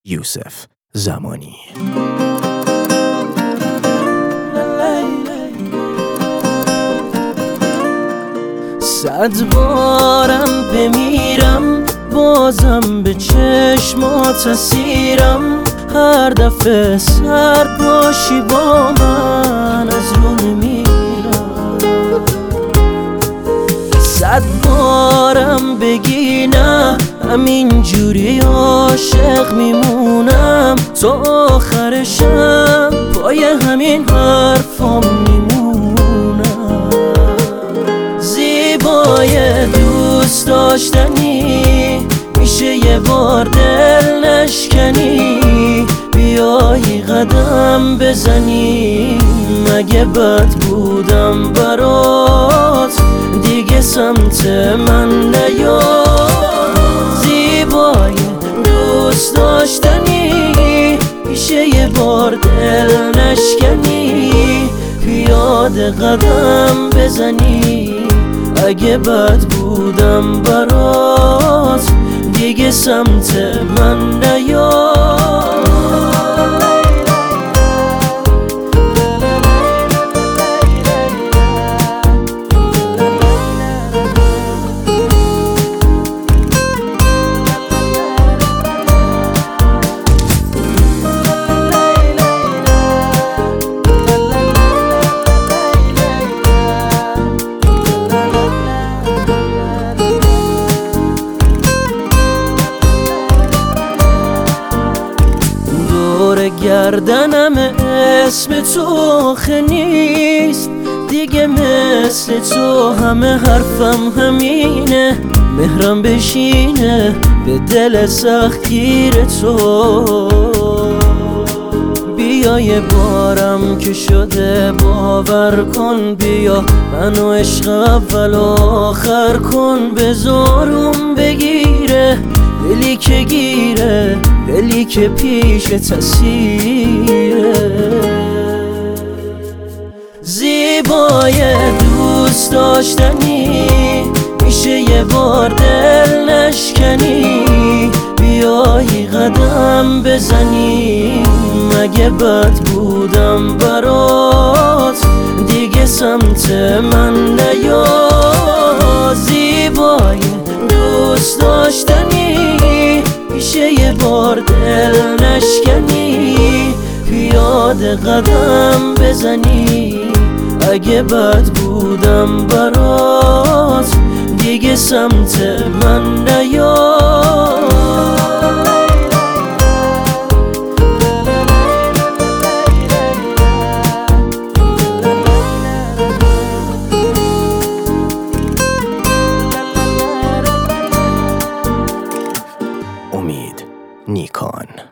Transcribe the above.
یوسف زمانی. صد بارم بمیرم بازم به چشمات اسیرم، هر دفعه سرد باشی با من از رو نمیرم. صد بارم بگی نه همین جوری عاشق میمونم، تا آخرشم پای همین حرفام میمونم. زیبای دوست داشتنی میشه یه بار دل نشکنی، بیایی قدم بزنی، مگه بد بودم برات دیگه سمت من نیا. زیبای دوست داشتنی میشه یه بار دل نشکنی، پیاده قدم بزنی، اگه بد بودم برات دیگه سمت من نیا. گردنم اسم تو آخه نیست دیگه، مثل تو همه حرفم همینه، مهرم بشینه به دل سختگیر تو. بیا یه بارم که شده باور کن، بیا منو عشق اول و آخر کن، بذارم بگیره دلی که گیره، دلی که پیش تسیره. زیبای دوست داشتنی میشه یه بار دل نشکنی، بیایی قدم بزنی، مگه بد بودم برات دیگه سمت من نیا. زیبای دوست داشتنی میشه یه بار دل نشکنی، پیاده قدم بزنی، اگه بد بودم برات دیگه سمت من نیا. امید نیکان.